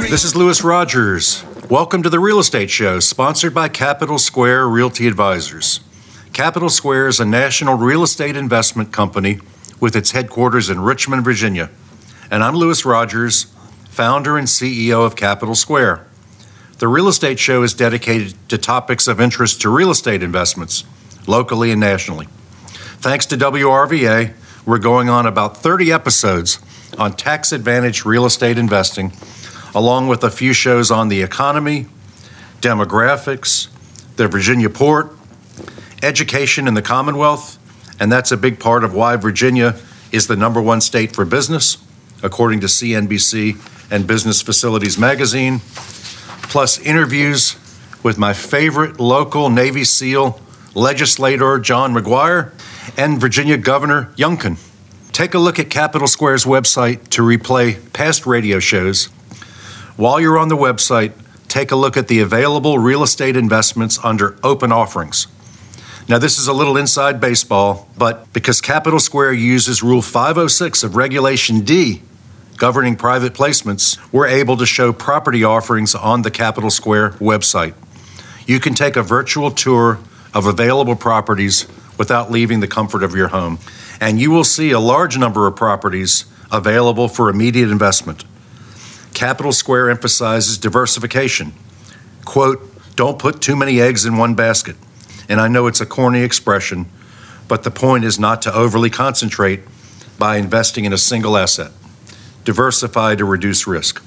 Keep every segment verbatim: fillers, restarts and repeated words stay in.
This is Louis Rogers. Welcome to the Real Estate Show, sponsored by Capital Square Realty Advisors. Capital Square is a national real estate investment company with its headquarters in Richmond, Virginia. And I'm Louis Rogers, founder and C E O of Capital Square. The Real Estate Show is dedicated to topics of interest to real estate investments, locally and nationally. Thanks to W R V A, we're going on about thirty episodes on tax-advantaged real estate investing, along with a few shows on the economy, demographics, the Virginia port, education in the Commonwealth, and that's a big part of why Virginia is the number one state for business, according to C N B C and Business Facilities Magazine, plus interviews with my favorite local Navy SEAL legislator, John McGuire, and Virginia Governor Youngkin. Take a look at Capital Square's website to replay past radio shows. While you're on the website, take a look at the available real estate investments under open offerings. Now, this is a little inside baseball, but because Capital Square uses Rule five oh six of Regulation D governing private placements, we're able to show property offerings on the Capital Square website. You can take a virtual tour of available properties without leaving the comfort of your home, and you will see a large number of properties available for immediate investment. Capital Square emphasizes diversification. Quote, don't put too many eggs in one basket. And I know it's a corny expression, but the point is not to overly concentrate by investing in a single asset. Diversify to reduce risk.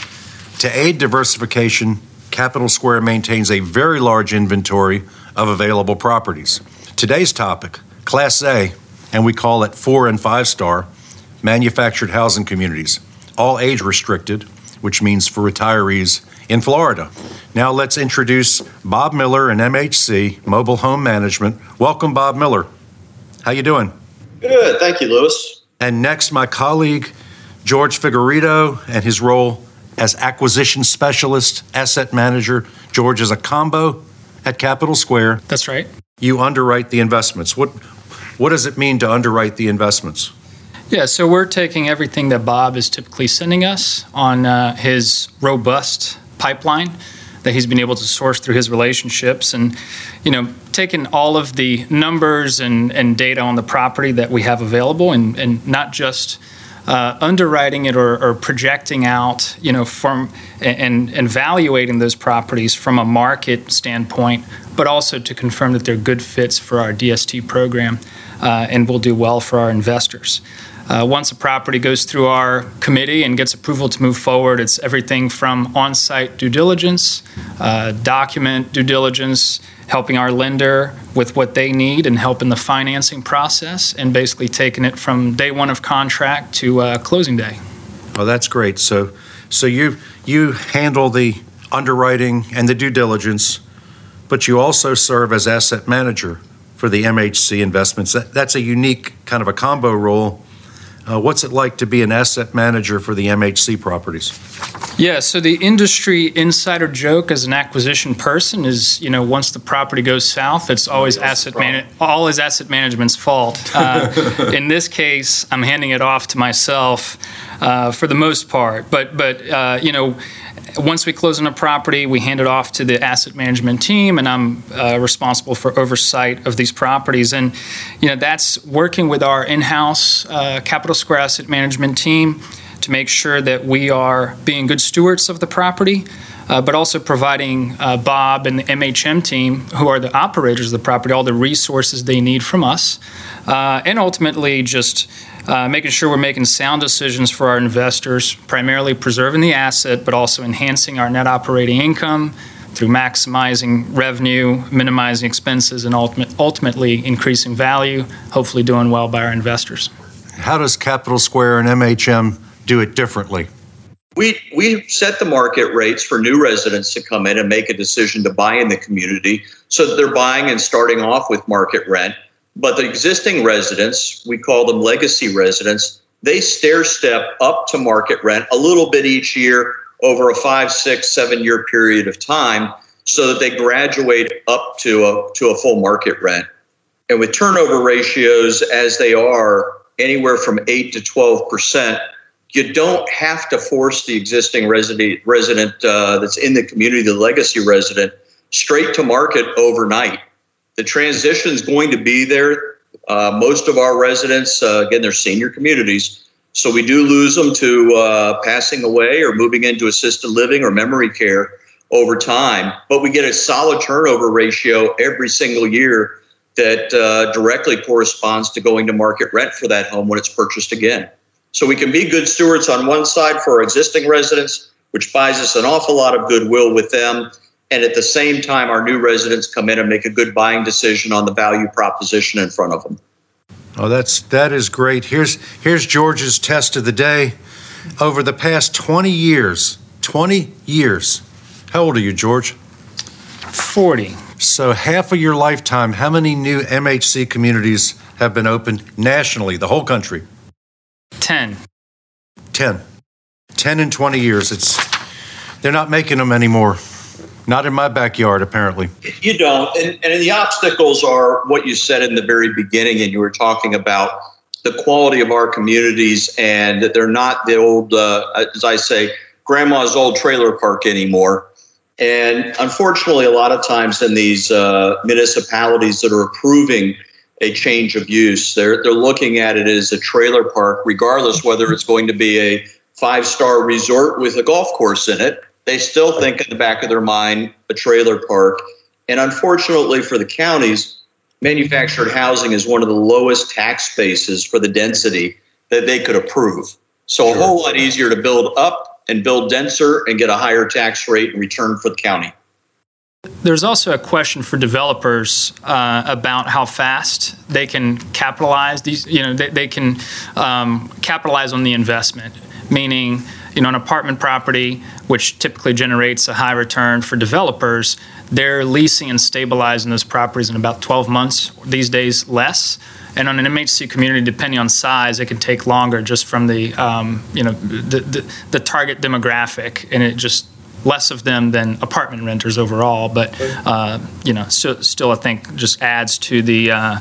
To aid diversification, Capital Square maintains a very large inventory of available properties. Today's topic, Class A, and we call it four and five star, manufactured housing communities, all age restricted, which means for retirees in Florida. Now let's introduce Bob Miller and M H C, Mobile Home Management. Welcome, Bob Miller. How you doing? Good, thank you, Louis. And next, my colleague, George Figueredo, and his role as acquisition specialist, asset manager. George is a combo at Capital Square. That's right. You underwrite the investments. What what does it mean to underwrite the investments? Yeah, so we're taking everything that Bob is typically sending us on uh, his robust pipeline that he's been able to source through his relationships, and you know, taking all of the numbers and, and data on the property that we have available, and, and not just uh, underwriting it or, or projecting out, you know, from and, and evaluating those properties from a market standpoint, but also to confirm that they're good fits for our D S T program uh, and will do well for our investors. Uh, once a property goes through our committee and gets approval to move forward, it's everything from on-site due diligence, uh, document due diligence, helping our lender with what they need and helping the financing process, and basically taking it from day one of contract to uh, closing day. Oh, that's great. So, so you you handle the underwriting and the due diligence, but you also serve as asset manager for the M H C investments. That, that's a unique kind of a combo role. Uh, what's it like to be an asset manager for the M H C properties? Yeah, so the industry insider joke as an acquisition person is, you know, once the property goes south, it's always asset man- always asset management's fault. Uh, in this case, I'm handing it off to myself uh, for the most part. But, but uh, you know, once we close on a property, we hand it off to the asset management team, and I'm uh, responsible for oversight of these properties. And, you know, that's working with our in-house uh, Capital Square asset management team to make sure that we are being good stewards of the property, uh, but also providing uh, Bob and the M H M team, who are the operators of the property, all the resources they need from us, uh, and ultimately just Uh, making sure we're making sound decisions for our investors, primarily preserving the asset, but also enhancing our net operating income through maximizing revenue, minimizing expenses, and ultimate, ultimately increasing value, hopefully doing well by our investors. How does Capital Square and M H M do it differently? We we set the market rates for new residents to come in and make a decision to buy in the community, so that they're buying and starting off with market rent. But the existing residents, we call them legacy residents, they stair step up to market rent a little bit each year over a five, six, seven year period of time, so that they graduate up to a to a full market rent. And with turnover ratios as they are, anywhere from eight to twelve percent, you don't have to force the existing resident resident uh, that's in the community, the legacy resident, straight to market overnight. The transition is going to be there. Uh, most of our residents, uh, again, they're senior communities, so we do lose them to uh, passing away or moving into assisted living or memory care over time. But we get a solid turnover ratio every single year that uh, directly corresponds to going to market rent for that home when it's purchased again. So we can be good stewards on one side for our existing residents, which buys us an awful lot of goodwill with them. And at the same time, our new residents come in and make a good buying decision on the value proposition in front of them. Oh, that's that is great. Here's here's George's test of the day. Over the past twenty years, twenty years. How old are you, George? forty. So half of your lifetime, how many new M H C communities have been opened nationally, the whole country? ten. ten. ten in twenty years. It's they're not making them anymore. Not in my backyard, apparently. You don't. And, and the obstacles are what you said in the very beginning, and you were talking about the quality of our communities and that they're not the old, uh, as I say, grandma's old trailer park anymore. And unfortunately, a lot of times in these uh, municipalities that are approving a change of use, they're, they're looking at it as a trailer park, regardless whether it's going to be a five-star resort with a golf course in it. They still think in the back of their mind a trailer park. And unfortunately for the counties, manufactured housing is one of the lowest tax bases for the density that they could approve. So a whole lot easier to build up and build denser and get a higher tax rate in return for the county. There's also a question for developers uh, about how fast they can capitalize these. You know, they, they can um, capitalize on the investment, meaning, you know, an apartment property, which typically generates a high return for developers, they're leasing and stabilizing those properties in about twelve months, these days less. And on an M H C community, depending on size, it can take longer just from the, um, you know, the, the, the target demographic, and it just less of them than apartment renters overall. But, uh, you know, still, still I think just adds to the uh,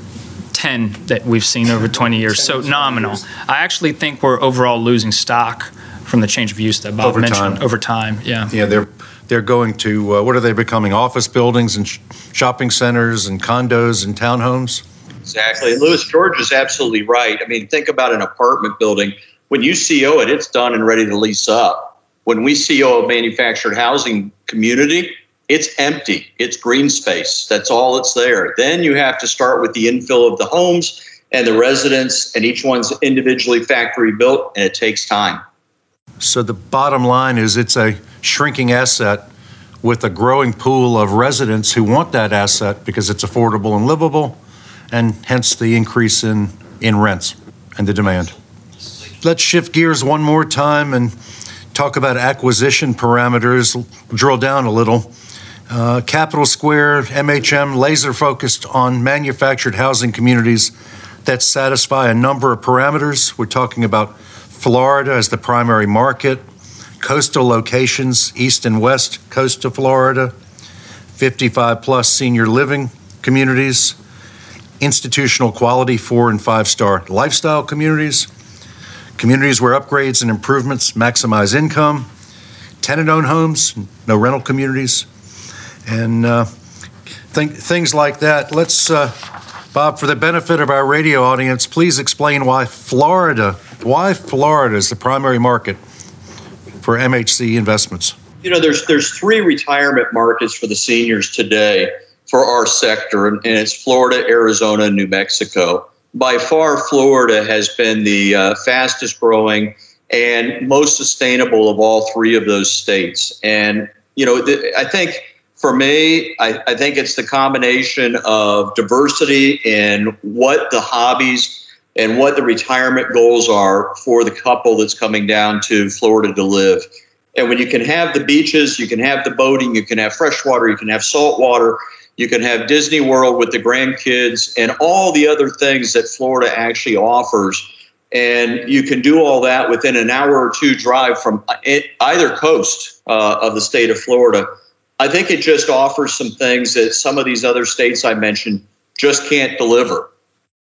ten that we've seen over twenty years. So nominal. I actually think we're overall losing stock from the change of use that Bob Over mentioned. time. Over time, yeah. Yeah, they're they're going to, uh, what are they becoming, office buildings and sh- shopping centers and condos and townhomes? Exactly. And Louis, George is absolutely right. I mean, think about an apartment building. When you C O it, it's done and ready to lease up. When we C O a manufactured housing community, it's empty. It's green space. That's all that's there. Then you have to start with the infill of the homes and the residents, and each one's individually factory built, and it takes time. So the bottom line is it's a shrinking asset with a growing pool of residents who want that asset because it's affordable and livable, and hence the increase in, in rents and the demand. Let's shift gears one more time and talk about acquisition parameters, drill down a little. Uh, Capital Square, M H M, laser focused on manufactured housing communities that satisfy a number of parameters. We're talking about Florida as the primary market, coastal locations, east and west coast of Florida, fifty-five plus senior living communities, institutional quality four and five star lifestyle communities, communities where upgrades and improvements maximize income, tenant-owned homes, no rental communities, and uh, think, things like that. Let's, uh, Bob, for the benefit of our radio audience, please explain why Florida, why Florida is the primary market for M H C investments. You know, there's there's three retirement markets for the seniors today for our sector, and it's Florida, Arizona, and New Mexico. By far, Florida has been the uh, fastest growing and most sustainable of all three of those states. And, you know, th- I think for me, I, I think it's the combination of diversity in what the hobbies and what the retirement goals are for the couple that's coming down to Florida to live. And when you can have the beaches, you can have the boating, you can have freshwater, you can have saltwater, you can have Disney World with the grandkids and all the other things that Florida actually offers. And you can do all that within an hour or two drive from either coast uh, of the state of Florida. I think it just offers some things that some of these other states I mentioned just can't deliver.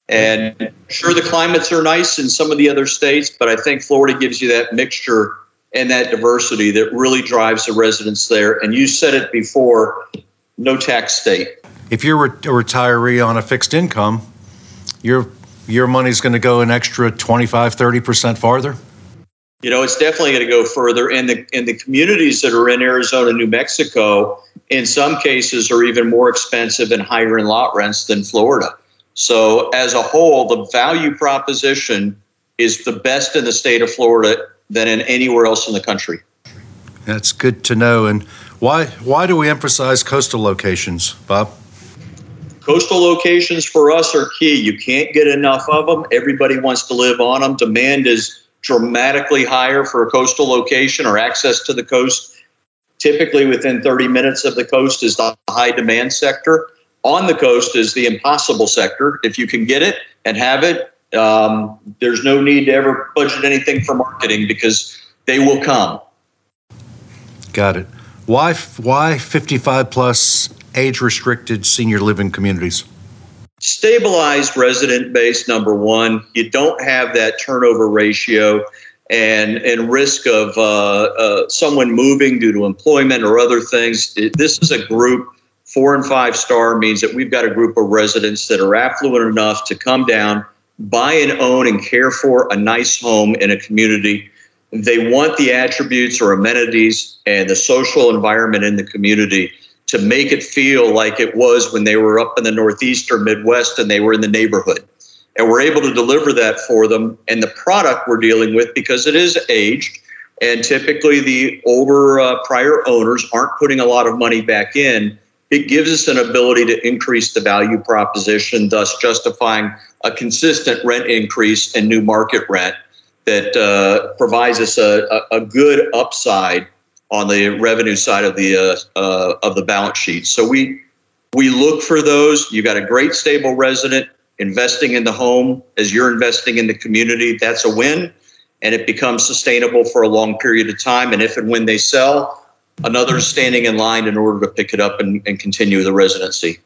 And sure, the climates are nice in some of the other states, but I think Florida gives you that mixture and that diversity that really drives the residents there. And you said it before, no tax state. If you're a retiree on a fixed income, your your money's going to go an extra twenty-five, thirty percent farther? You know, it's definitely going to go further. And the, in the communities that are in Arizona, New Mexico, in some cases are even more expensive and higher in lot rents than Florida. So as a whole, the value proposition is the best in the state of Florida than in anywhere else in the country. That's good to know. And why why do we emphasize coastal locations, Bob? Coastal locations for us are key. You can't get enough of them. Everybody wants to live on them. Demand is dramatically higher for a coastal location or access to the coast. Typically within thirty minutes of the coast is the high demand sector. On the coast is the impossible sector. If you can get it and have it, um, there's no need to ever budget anything for marketing because they will come. Got it. Why why fifty-five plus age restricted senior living communities? Stabilized resident base, number one. You don't have that turnover ratio and and risk of uh, uh, someone moving due to employment or other things. It, this is a group, four and five star means that we've got a group of residents that are affluent enough to come down, buy and own and care for a nice home in a community. They want the attributes or amenities and the social environment in the community to make it feel like it was when they were up in the Northeast or Midwest and they were in the neighborhood. And we're able to deliver that for them. And the product we're dealing with, because it is aged, and typically the older uh, prior owners aren't putting a lot of money back in, it gives us an ability to increase the value proposition, thus justifying a consistent rent increase and new market rent that uh, provides us a, a, a good upside on the revenue side of the uh, uh, of the balance sheet. So we we look for those. You got a great stable resident investing in the home as you're investing in the community. That's a win, and it becomes sustainable for a long period of time. And if and when they sell, another standing in line in order to pick it up and, and continue the residency.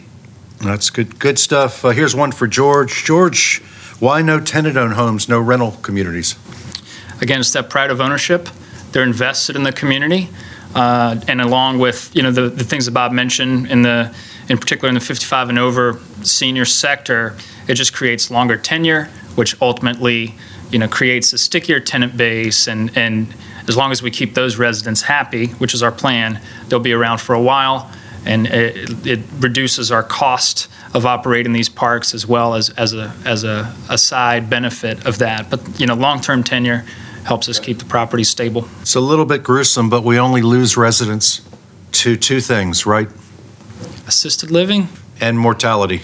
That's good good stuff. Uh, here's one for George. George, why no tenant-owned homes, no rental communities? Again, it's that pride of ownership. They're invested in the community, uh, and along with you know the, the things that Bob mentioned in the in particular in the fifty-five and over senior sector, it just creates longer tenure, which ultimately you know creates a stickier tenant base, and and as long as we keep those residents happy, which is our plan, they'll be around for a while, and it, it reduces our cost of operating these parks as well as as a as a, a side benefit of that. But you know long-term tenure helps us keep the property stable. It's a little bit gruesome, but we only lose residents to two things, right? Assisted living and mortality.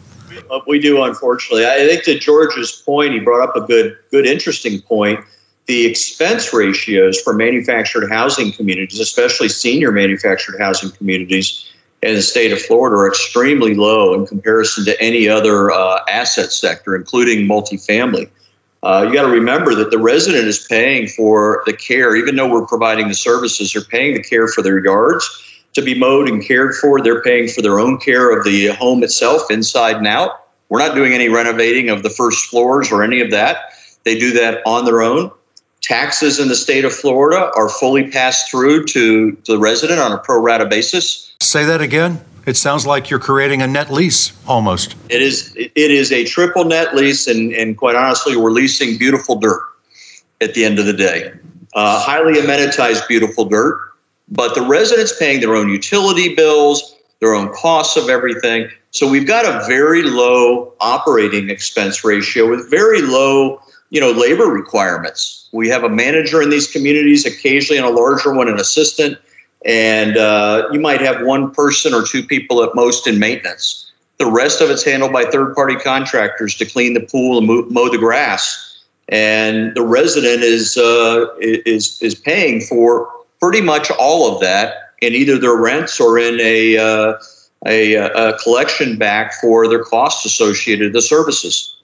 We do, unfortunately. I think to George's point, he brought up a good, good, interesting point. The expense ratios for manufactured housing communities, especially senior manufactured housing communities in the state of Florida, are extremely low in comparison to any other uh, asset sector, including multifamily. Uh, you got to remember that the resident is paying for the care, even though we're providing the services, they're paying the care for their yards to be mowed and cared for. They're paying for their own care of the home itself, inside and out. We're not doing any renovating of the first floors or any of that. They do that on their own. Taxes in the state of Florida are fully passed through to, to the resident on a pro rata basis. Say that again. It sounds like you're creating a net lease almost. It is it is a triple net lease, and, and quite honestly, we're leasing beautiful dirt at the end of the day. Uh, highly amenitized beautiful dirt, but the residents paying their own utility bills, their own costs of everything. So we've got a very low operating expense ratio with very low, you know, labor requirements. We have a manager in these communities, occasionally in a larger one, an assistant. And uh, you might have one person or two people at most in maintenance. The rest of it's handled by third-party contractors to clean the pool and mow the grass. And the resident is uh, is is paying for pretty much all of that in either their rents or in a uh, a, a collection back for their costs associated with the services.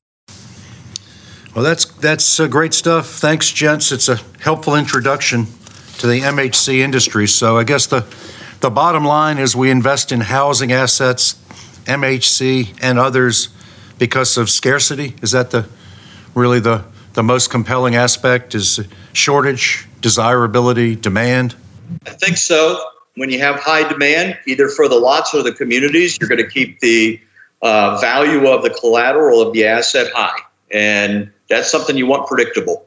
Well, that's that's uh, great stuff. Thanks, gents. It's a helpful introduction to the M H C industry. So I guess the the bottom line is we invest in housing assets, M H C and others because of scarcity? Is that the really the, the most compelling aspect, is shortage, desirability, demand? I think so. When you have high demand, either for the lots or the communities, you're going to keep the uh, value of the collateral of the asset high. And that's something you want predictable.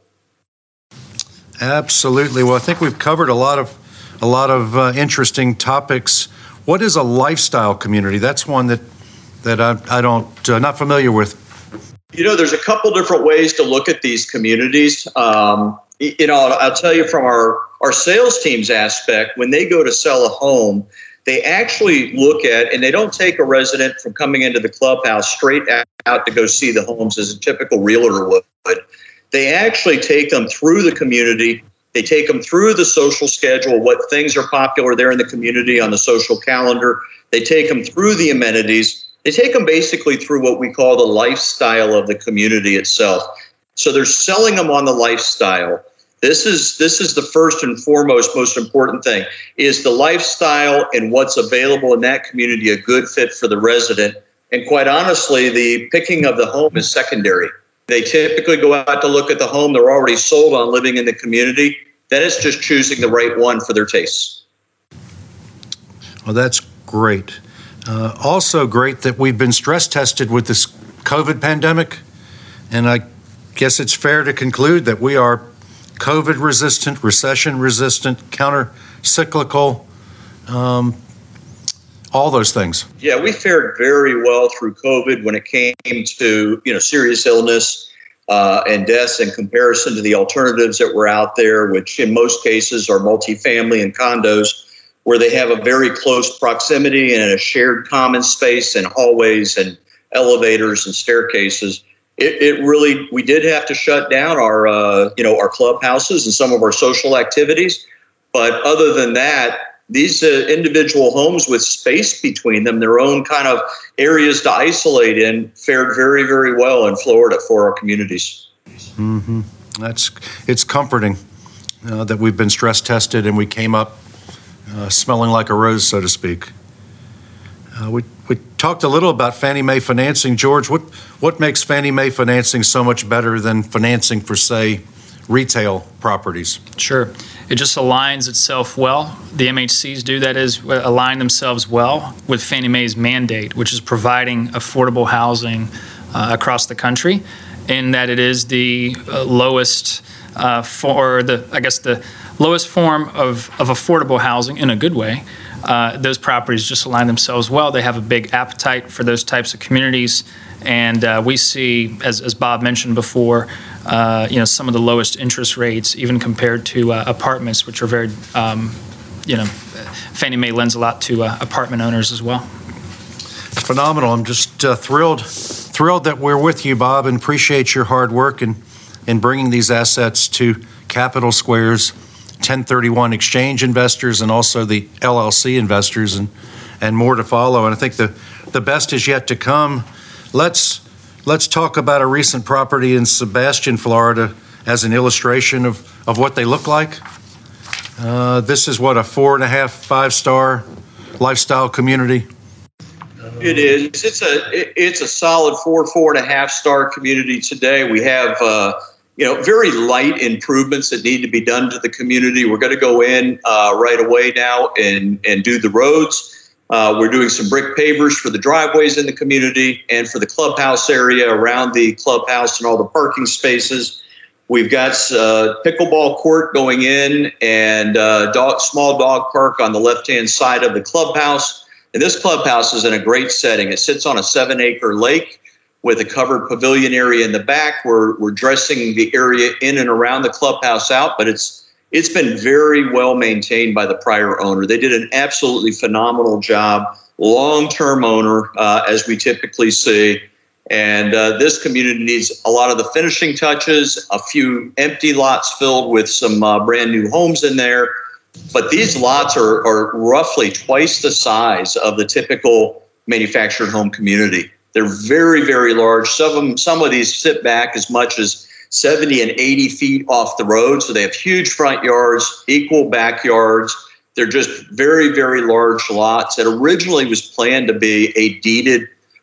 Absolutely. Well, I think we've covered a lot of a lot of uh, interesting topics. What is a lifestyle community? That's one that that I, I don't uh, not familiar with. You know, there's a couple different ways to look at these communities. Um, you know, I'll, I'll tell you from our our sales team's aspect, when they go to sell a home, they actually look at, and they don't take a resident from coming into the clubhouse straight out to go see the homes as a typical realtor would. They actually take them through the community. They take them through the social schedule, what things are popular there in the community on the social calendar. They take them through the amenities. They take them basically through what we call the lifestyle of the community itself. So they're selling them on the lifestyle. This is this is the first and foremost, most important thing. Is the lifestyle and what's available in that community a good fit for the resident? And quite honestly, the picking of the home is secondary. They typically go out to look at the home. They're already sold on living in the community. Then it's just choosing the right one for their tastes. Well, that's great. Uh, also great that we've been stress tested with this COVID pandemic. And I guess it's fair to conclude that we are COVID resistant, recession resistant, counter-cyclical, um, all those things. Yeah, we fared very well through COVID when it came to, you know, serious illness uh, and deaths in comparison to the alternatives that were out there, which in most cases are multifamily and condos, where they have a very close proximity and a shared common space and hallways and elevators and staircases. It, it really, we did have to shut down our, uh, you know, our clubhouses and some of our social activities. But other than that, these uh, individual homes with space between them, their own kind of areas to isolate in, fared very, very well in Florida for our communities. Mm-hmm. That's it's comforting uh, that we've been stress tested and we came up uh, smelling like a rose, so to speak. Uh, we we talked a little about Fannie Mae financing. George, what what makes Fannie Mae financing so much better than financing for, say, retail properties? Sure. It just aligns itself well. The M H Cs do, that is, align themselves well with Fannie Mae's mandate, which is providing affordable housing uh, across the country, in that it is the uh, lowest uh, for the, I guess, the lowest form of, of affordable housing in a good way. Uh, those properties just align themselves well. They have a big appetite for those types of communities. And uh, we see, as, as Bob mentioned before, uh, you know, some of the lowest interest rates, even compared to uh, apartments, which are very, um, you know, Fannie Mae lends a lot to uh, apartment owners as well. It's phenomenal. I'm just uh, thrilled, thrilled that we're with you, Bob, and appreciate your hard work in, in bringing these assets to Capital Square's ten thirty-one exchange investors and also the L L C investors, and, and more to follow. And I think the, the best is yet to come. Let's let's talk about a recent property in Sebastian, Florida, as an illustration of, of what they look like. Uh, this is what, a four and a half, five star lifestyle community. It is. It's a it's a solid four, four and a half star community today. We have uh, you know very light improvements that need to be done to the community. We're going to go in uh, right away now and and do the roads. Uh, we're doing some brick pavers for the driveways in the community and for the clubhouse area around the clubhouse and all the parking spaces. We've got uh, pickleball court going in and uh, dog, small dog park on the left-hand side of the clubhouse. And this clubhouse is in a great setting. It sits on a seven-acre lake with a covered pavilion area in the back. We're, we're dressing the area in and around the clubhouse out, but it's It's been very well maintained by the prior owner. They did an absolutely phenomenal job, long-term owner, uh, as we typically see. And uh, this community needs a lot of the finishing touches, a few empty lots filled with some uh, brand new homes in there. But these lots are, are roughly twice the size of the typical manufactured home community. They're very, very large. Some of them, some of these sit back as much as seventy and eighty feet off the road. So they have huge front yards, equal backyards. They're just very, very large lots. It originally was planned to be a deeded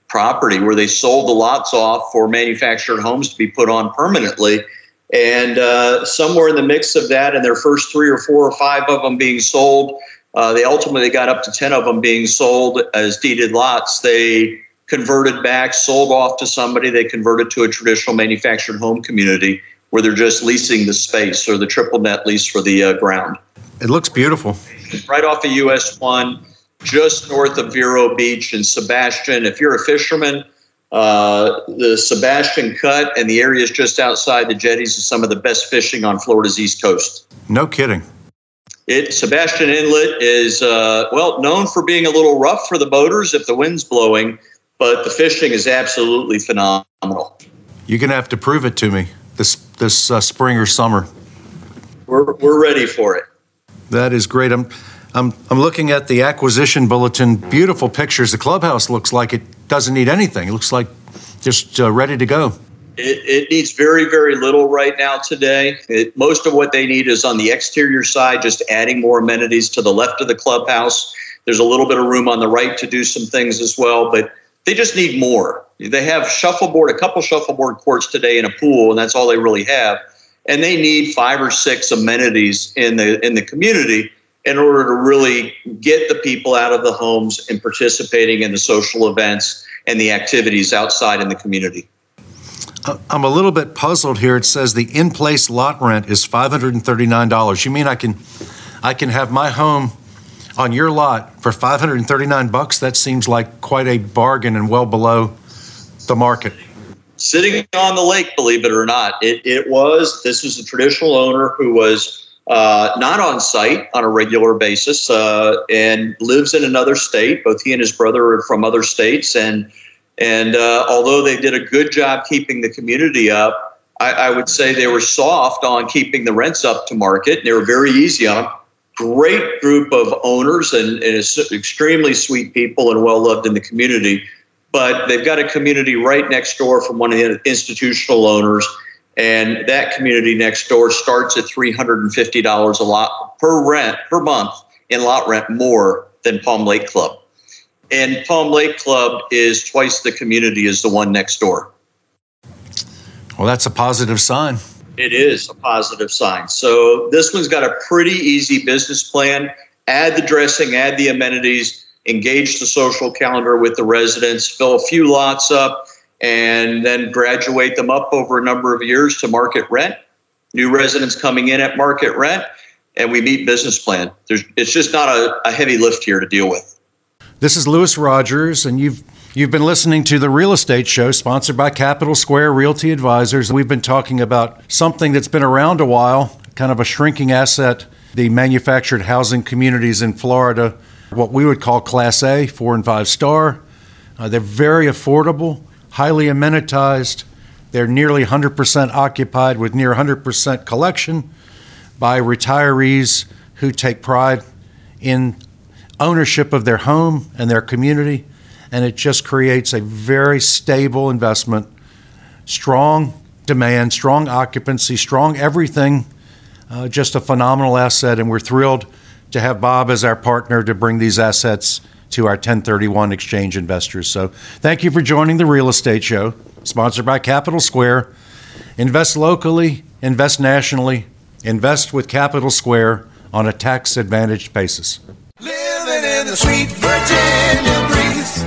property where they sold the lots off for manufactured homes to be put on permanently. And uh, somewhere in the mix of that, and their first three or four or five of them being sold, uh, they ultimately got up to ten of them being sold as deeded lots. They converted back, sold off to somebody. They converted to a traditional manufactured home community where they're just leasing the space or the triple net lease for the uh, ground. It looks beautiful. Right off of U S one, just north of Vero Beach and Sebastian. If you're a fisherman, uh, the Sebastian Cut and the areas just outside the jetties is some of the best fishing on Florida's East Coast. No kidding. It, Sebastian Inlet is, uh, well, known for being a little rough for the boaters if the wind's blowing, but the fishing is absolutely phenomenal. You're going to have to prove it to me this this uh, spring or summer. We're we're ready for it. That is great. I'm I'm I'm looking at the acquisition bulletin. Beautiful pictures. The clubhouse looks like it doesn't need anything. It looks like just uh, ready to go. It, it needs very, very little right now today. It, most of what they need is on the exterior side, just adding more amenities to the left of the clubhouse. There's a little bit of room on the right to do some things as well, but they just need more. They have shuffleboard, a couple shuffleboard courts today and a pool, and that's all they really have. And they need five or six amenities in the in the community in order to really get the people out of the homes and participating in the social events and the activities outside in the community. I'm a little bit puzzled here. It says the in-place lot rent is five hundred thirty-nine dollars. You mean I can I can have my home on your lot for five hundred thirty-nine bucks? That seems like quite a bargain and well below the market. Sitting on the lake, believe it or not, it, it was. This was a traditional owner who was uh, not on site on a regular basis uh, and lives in another state. Both he and his brother are from other states. And and uh, although they did a good job keeping the community up, I, I would say they were soft on keeping the rents up to market. They were very easy on them. Great group of owners and, and extremely sweet people and well loved in the community. But they've got a community right next door from one of the institutional owners, and that community next door starts at three hundred fifty dollars a lot per rent per month in lot rent more than Palm Lake Club. And Palm Lake Club is twice the community as the one next door. Well, that's a positive sign. It is a positive sign. So this one's got a pretty easy business plan. Add the dressing, add the amenities, engage the social calendar with the residents, fill a few lots up, and then graduate them up over a number of years to market rent. New residents coming in at market rent, and we meet business plan. There's, it's just not a, a heavy lift here to deal with. This is Louis Rogers, and you've you've been listening to The Real Estate Show, sponsored by Capital Square Realty Advisors. We've been talking about something that's been around a while, kind of a shrinking asset, the manufactured housing communities in Florida, what we would call Class A, four and five star. Uh, they're very affordable, highly amenitized. They're nearly one hundred percent occupied with near one hundred percent collection by retirees who take pride in ownership of their home and their community. And it just creates a very stable investment, strong demand, strong occupancy, strong everything, uh, just a phenomenal asset. And we're thrilled to have Bob as our partner to bring these assets to our ten thirty-one exchange investors. So thank you for joining The Real Estate Show, sponsored by Capital Square. Invest locally, invest nationally, invest with Capital Square on a tax-advantaged basis. Living in the sweet Virginia breeze.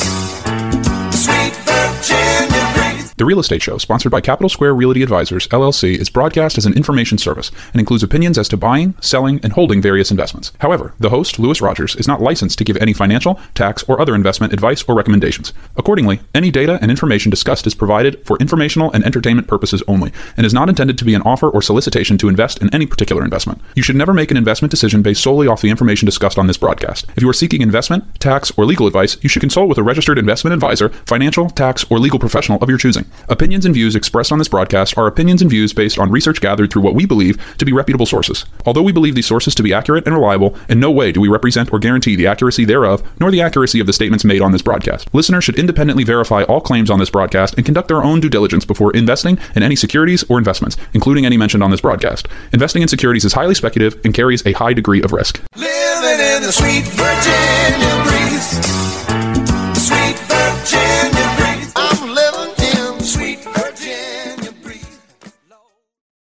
Sweet Virginia breeze. The Real Estate Show, sponsored by Capital Square Realty Advisors, L L C, is broadcast as an information service and includes opinions as to buying, selling, and holding various investments. However, the host, Louis Rogers, is not licensed to give any financial, tax, or other investment advice or recommendations. Accordingly, any data and information discussed is provided for informational and entertainment purposes only and is not intended to be an offer or solicitation to invest in any particular investment. You should never make an investment decision based solely off the information discussed on this broadcast. If you are seeking investment, tax, or legal advice, you should consult with a registered investment advisor, financial, tax, or legal professional of your choosing. Opinions and views expressed on this broadcast are opinions and views based on research gathered through what we believe to be reputable sources. Although we believe these sources to be accurate and reliable, in no way do we represent or guarantee the accuracy thereof, nor the accuracy of the statements made on this broadcast. Listeners should independently verify all claims on this broadcast and conduct their own due diligence before investing in any securities or investments, including any mentioned on this broadcast. Investing in securities is highly speculative and carries a high degree of risk. Living in the sweet Virginia breeze. Sweet Virginia.